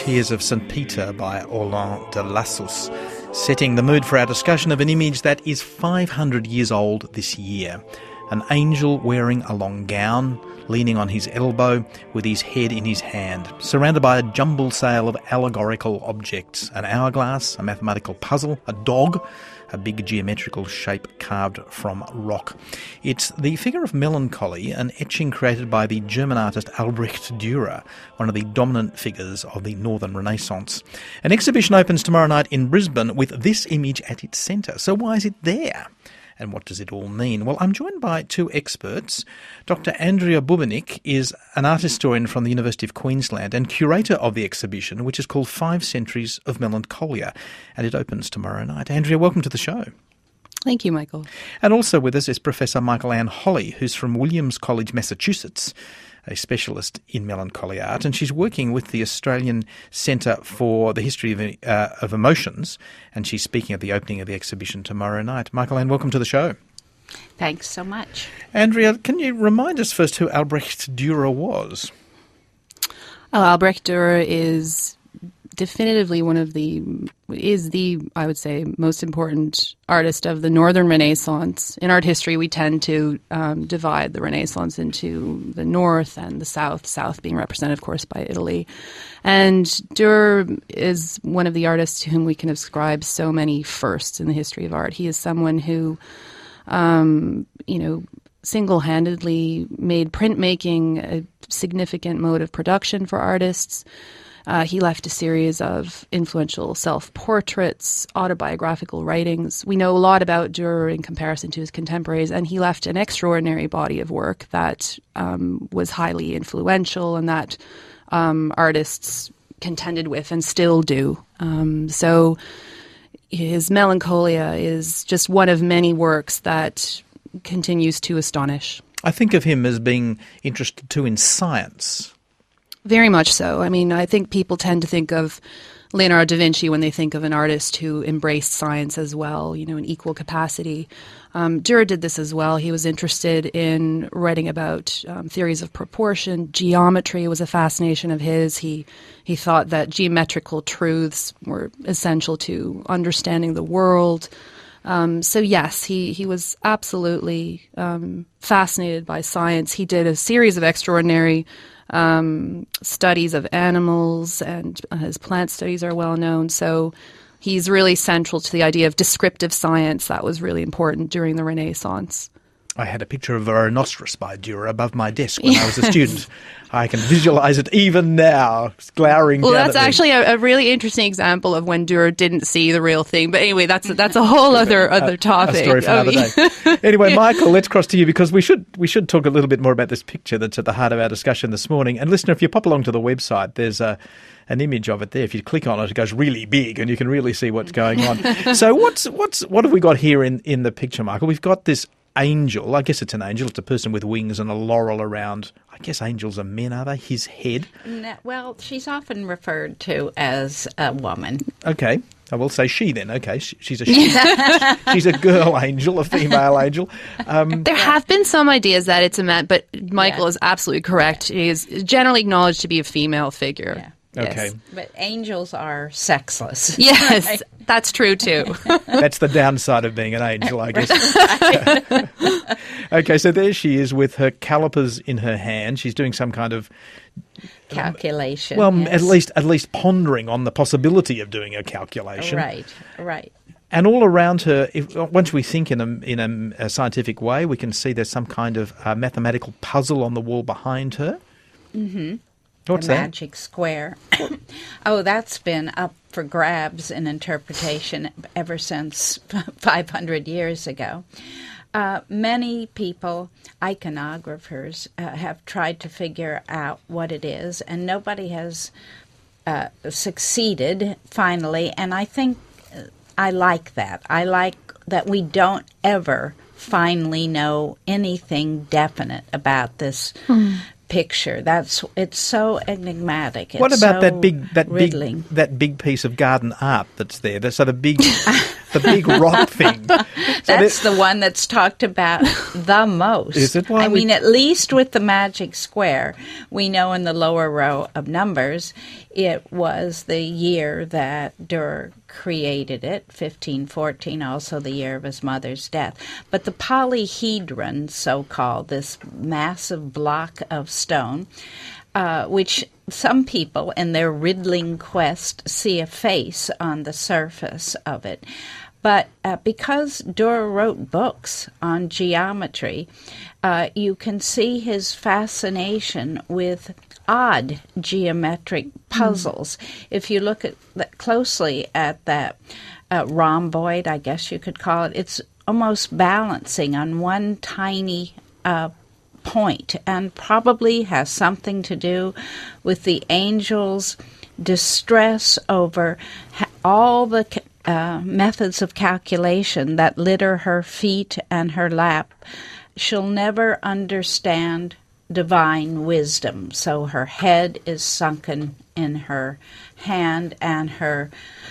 Tears of St. Peter by Orlan de Lassus, setting the mood for our discussion of an image that is 500 years old this year. An angel wearing a long gown, leaning on his elbow with his head in his hand, surrounded by a jumbled sale of allegorical objects, an hourglass, a mathematical puzzle, a dog, a big geometrical shape carved from rock. It's the figure of melancholy, an etching created by the German artist Albrecht Dürer, one of the dominant figures of the Northern Renaissance. An exhibition opens tomorrow night in Brisbane with this image at its centre. So why is it there? And what does it all mean? Well, I'm joined by two experts. Dr. Andrea Bubenik is an art historian from the University of Queensland and curator of the exhibition, which is called 5 Centuries of Melancholia, and it opens tomorrow night. Andrea, welcome to the show. Thank you, Michael. And also with us is Professor Michael-Anne Holley, who's from Williams College, Massachusetts, a specialist in melancholy art, and she's working with the Australian Centre for the History of Emotions, and she's speaking at the opening of the exhibition tomorrow night. Michael-Anne, welcome to the show. Thanks so much. Andrea, can you remind us first who Albrecht Dürer was? Oh, Albrecht Dürer is definitively I would say, most important artist of the Northern Renaissance. In art history, we tend to divide the Renaissance into the North and the South being represented, of course, by Italy. And Dürer is one of the artists to whom we can ascribe so many firsts in the history of art. He is someone who, single-handedly made printmaking a significant mode of production for artists. He left a series of influential self-portraits, autobiographical writings. We know a lot about Dürer in comparison to his contemporaries, and he left an extraordinary body of work that was highly influential and that artists contended with and still do. So his Melancholia is just one of many works that continues to astonish. I think of him as being interested too in science. Very much so. I mean, I think people tend to think of Leonardo da Vinci when they think of an artist who embraced science as well, in equal capacity. Dürer did this as well. He was interested in writing about theories of proportion. Geometry was a fascination of his. He thought that geometrical truths were essential to understanding the world. So yes, he was absolutely fascinated by science. He did a series of extraordinary studies of animals, and his plant studies are well known. So he's really central to the idea of descriptive science that was really important during the Renaissance. I had a picture of a rhinoceros by Dürer above my desk when I was a student. I can visualise it even now, glowering down at me. Well, that's actually a really interesting example of when Dürer didn't see the real thing. But anyway, that's a whole other topic. A story for another day. Anyway, Michael, let's cross to you because we should talk a little bit more about this picture that's at the heart of our discussion this morning. And listener, if you pop along to the website, there's an image of it there. If you click on it, it goes really big and you can really see what's going on. So what have we got here in the picture, Michael? We've got this angel. I guess it's an angel. It's a person with wings and a laurel around. I guess angels are men, are they? His head? No, well, she's often referred to as a woman. Okay. I will say she then. Okay. She's a she. She's a girl angel, a female angel. There have been some ideas that it's a man, but Michael is absolutely correct. He is generally acknowledged to be a female figure. Yeah. Okay. Yes. But angels are sexless. Yes, Right. That's true too. That's the downside of being an angel, I guess. Okay, so there she is with her calipers in her hand. She's doing some kind of calculation. Well, yes. at least pondering on the possibility of doing a calculation. Right. And all around her, once we think in a scientific way, we can see there's some kind of mathematical puzzle on the wall behind her. Mm-hmm. What's the that? magic square. Oh, that's been up for grabs in interpretation ever since 500 years ago. Many people, iconographers, have tried to figure out what it is, and nobody has succeeded finally. And I think I like that. I like that we don't ever finally know anything definite about this picture. It's so enigmatic. What It's about so that big piece of garden art that's there? So the big rock thing. That's the one that's talked about the most. Is it? I mean, at least with the magic square, we know in the lower row of numbers, it was the year that Durer created it, 1514, also the year of his mother's death. But the polyhedron, so-called, this massive block of stone, which some people in their riddling quest see a face on the surface of it. But because Durer wrote books on geometry, you can see his fascination with odd geometric puzzles. If you look closely at that rhomboid, I guess you could call it, it's almost balancing on one tiny point, and probably has something to do with the angel's distress over all the methods of calculation that litter her feet and her lap. She'll never understand divine wisdom, so her head is sunken in her hand, and her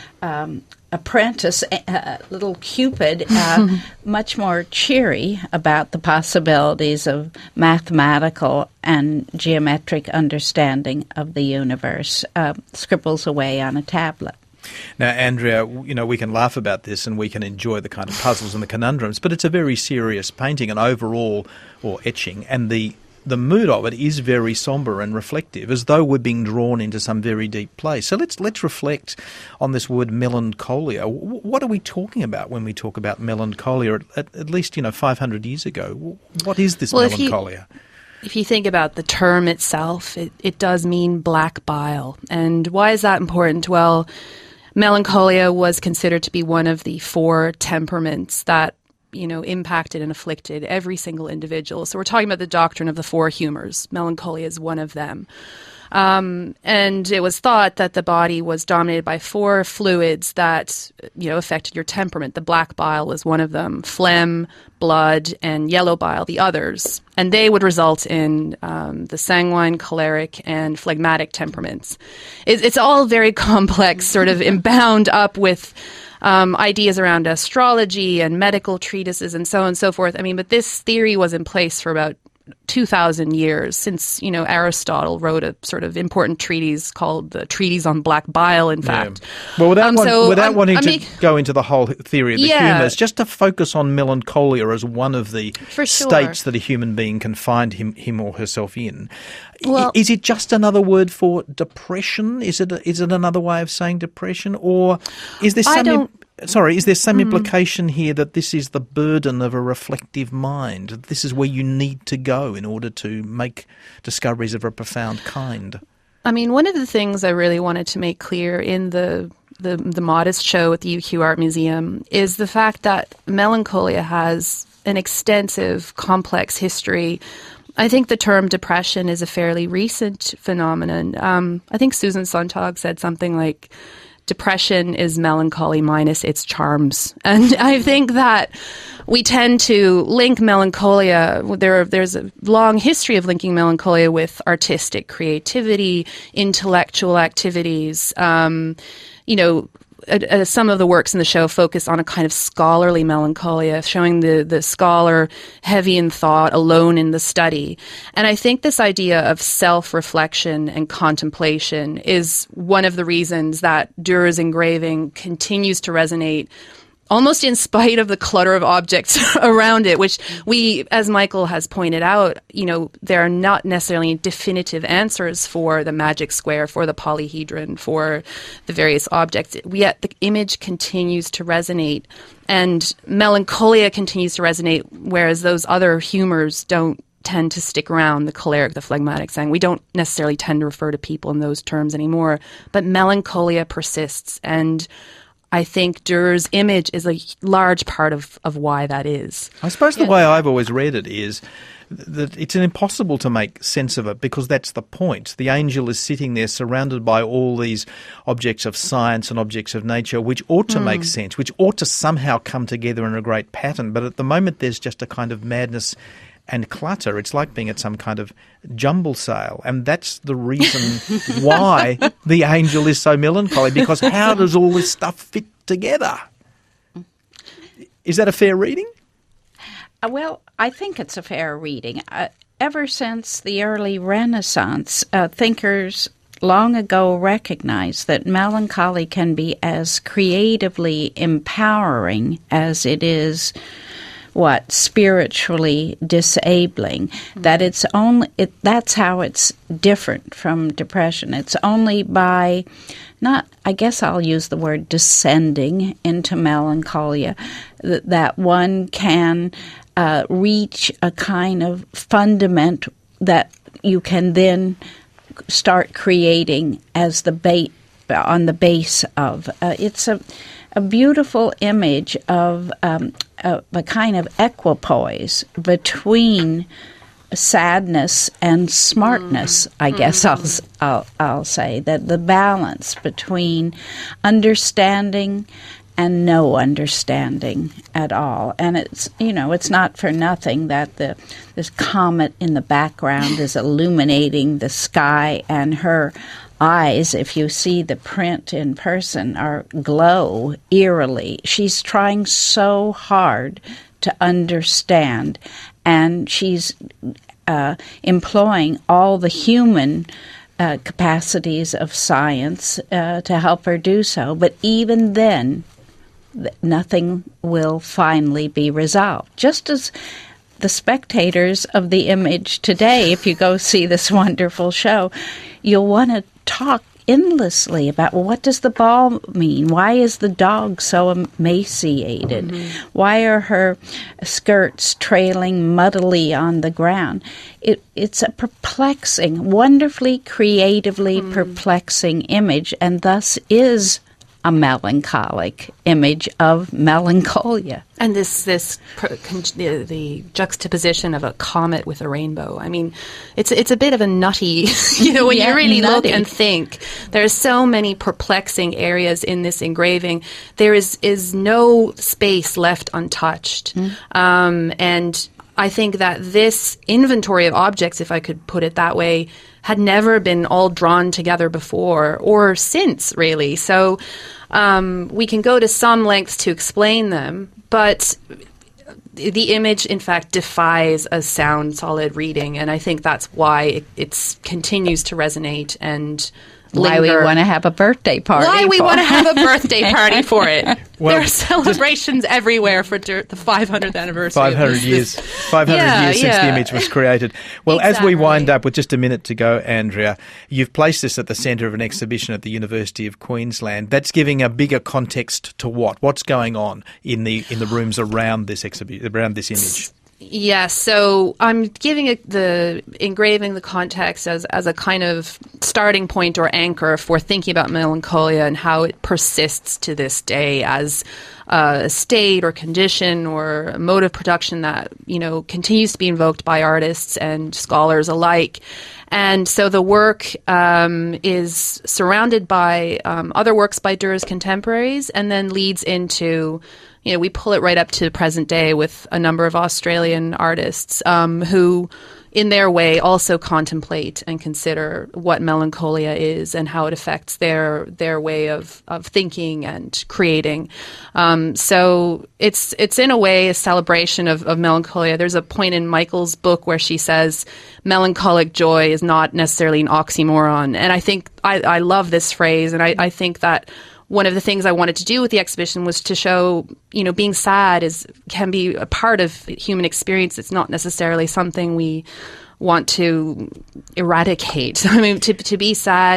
apprentice, little Cupid, much more cheery about the possibilities of mathematical and geometric understanding of the universe, scribbles away on a tablet. Now, Andrea, we can laugh about this and we can enjoy the kind of puzzles and the conundrums, but it's a very serious painting and overall, or etching, and the mood of it is very sombre and reflective, as though we're being drawn into some very deep place. So let's reflect on this word melancholia. What are we talking about when we talk about melancholia? At least 500 years ago, what is this melancholia? If you think about the term itself, it does mean black bile. And why is that important? Well, melancholia was considered to be one of the 4 temperaments that impacted and afflicted every single individual. So we're talking about the doctrine of the 4 humors. Melancholia is one of them. And it was thought that the body was dominated by 4 fluids that, affected your temperament. The black bile was one of them, phlegm, blood, and yellow bile, the others. And they would result in the sanguine, choleric, and phlegmatic temperaments. It's all very complex, sort of bound up with ideas around astrology and medical treatises and so on and so forth. I mean, but this theory was in place for about 2,000 years, since, Aristotle wrote a sort of important treatise called the Treatise on Black Bile, in fact. Well, without wanting to go into the whole theory of the humours, just to focus on melancholia as one of the states that a human being can find him or herself in. Well, is it just another word for depression? Is it another way of saying depression? Or is there some... is there some implication here that this is the burden of a reflective mind? This is where you need to go in order to make discoveries of a profound kind? I mean, one of the things I really wanted to make clear in the Modest show at the UQ Art Museum is the fact that melancholia has an extensive, complex history. I think the term depression is a fairly recent phenomenon. I think Susan Sontag said something like, depression is melancholy minus its charms. And I think that we tend to link melancholia, there's a long history of linking melancholia with artistic creativity, intellectual activities. Some of the works in the show focus on a kind of scholarly melancholia, showing the scholar heavy in thought, alone in the study. And I think this idea of self-reflection and contemplation is one of the reasons that Durer's engraving continues to resonate almost in spite of the clutter of objects around it, which we, as Michael has pointed out, there are not necessarily definitive answers for the magic square, for the polyhedron, for the various objects. Yet the image continues to resonate, and melancholia continues to resonate, whereas those other humors don't tend to stick around, the choleric, the phlegmatic, saying we don't necessarily tend to refer to people in those terms anymore, but melancholia persists. And I think Durer's image is a large part of why that is. I suppose the way I've always read it is that it's impossible to make sense of it, because that's the point. The angel is sitting there surrounded by all these objects of science and objects of nature which ought to make sense, which ought to somehow come together in a great pattern. But at the moment there's just a kind of madness and clutter. It's like being at some kind of jumble sale. And that's the reason why the angel is so melancholy, because how does all this stuff fit together? Is that a fair reading? Well, I think it's a fair reading. Ever since the early Renaissance, thinkers long ago recognized that melancholy can be as creatively empowering as it is spiritually disabling. That that's how it's different from depression. It's only by I guess I'll use the word descending into melancholia, that one can reach a kind of fundament that you can then start creating as on the base of. It's a beautiful image of a kind of equipoise between sadness and smartness. I guess I'll say that the balance between understanding and no understanding at all. And it's not for nothing that this comet in the background is illuminating the sky, and her eyes, if you see the print in person, glow eerily. She's trying so hard to understand, and she's employing all the human capacities of science to help her do so. But even then, nothing will finally be resolved. Just as the spectators of the image today, if you go see this wonderful show, you'll want to talk endlessly about, what does the ball mean? Why is the dog so emaciated? Mm-hmm. Why are her skirts trailing muddily on the ground? It's a perplexing, wonderfully creatively perplexing image, and thus is a melancholic image of melancholia. And the juxtaposition of a comet with a rainbow. I mean, it's a bit of a nutty, when you really look and think. There's so many perplexing areas in this engraving. There is no space left untouched. And I think that this inventory of objects, if I could put it that way, had never been all drawn together before or since, really. So we can go to some lengths to explain them, but the image, in fact, defies a sound, solid reading, and I think that's why it continues to resonate and why we want to have a birthday party. Why we want to have a birthday party for it. Well, there are celebrations everywhere for the 500th anniversary. 500 years since the image was created. Well, As we wind up with just a minute to go, Andrea, you've placed this at the centre of an exhibition at the University of Queensland. That's giving a bigger context to what? What's going on in the rooms around this exhibition, around this image? Yes, so I'm giving the engraving the context as a kind of starting point or anchor for thinking about melancholia and how it persists to this day as a state or condition or a mode of production that, continues to be invoked by artists and scholars alike. And so the work is surrounded by other works by Durer's contemporaries, and then leads into, we pull it right up to the present day with a number of Australian artists who, in their way, also contemplate and consider what melancholia is and how it affects their way of thinking and creating. So it's in a way a celebration of melancholia. There's a point in Michael's book where she says melancholic joy is not necessarily an oxymoron. And I think I love this phrase, and I think that one of the things I wanted to do with the exhibition was to show, being sad can be a part of human experience. It's not necessarily something we want to eradicate. I mean, to be sad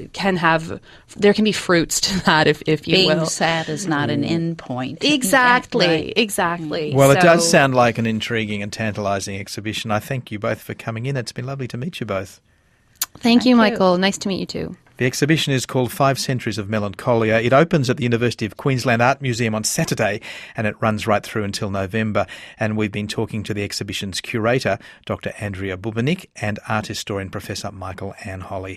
there can be fruits to that, if you will. Being sad is not an end point. Exactly, exactly. Well, it does sound like an intriguing and tantalising exhibition. I thank you both for coming in. It's been lovely to meet you both. Thank you, Michael. Nice to meet you too. The exhibition is called 5 Centuries of Melancholia. It opens at the University of Queensland Art Museum on Saturday, and it runs right through until November. And we've been talking to the exhibition's curator, Dr. Andrea Bubenik, and art historian Professor Michael Anne Holly.